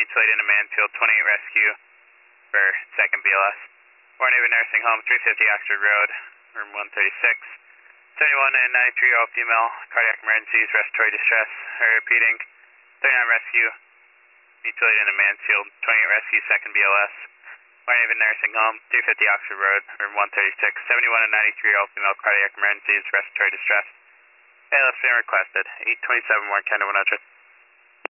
mutilated in a Mansfield, 28 rescue for 2nd BLS. Warren Nursing Home, 350 Oxford Road, room 136. 71 and 93-year-old female, cardiac emergencies, respiratory distress. Repeating, 39 rescue, mutilated in a Mansfield, 28 rescue, 2nd BLS. Warren Nursing Home, 350 Oxford Road, room 136. 71 and 93-year-old female, cardiac emergencies, respiratory distress. ALS being requested, 827 Warren County 100.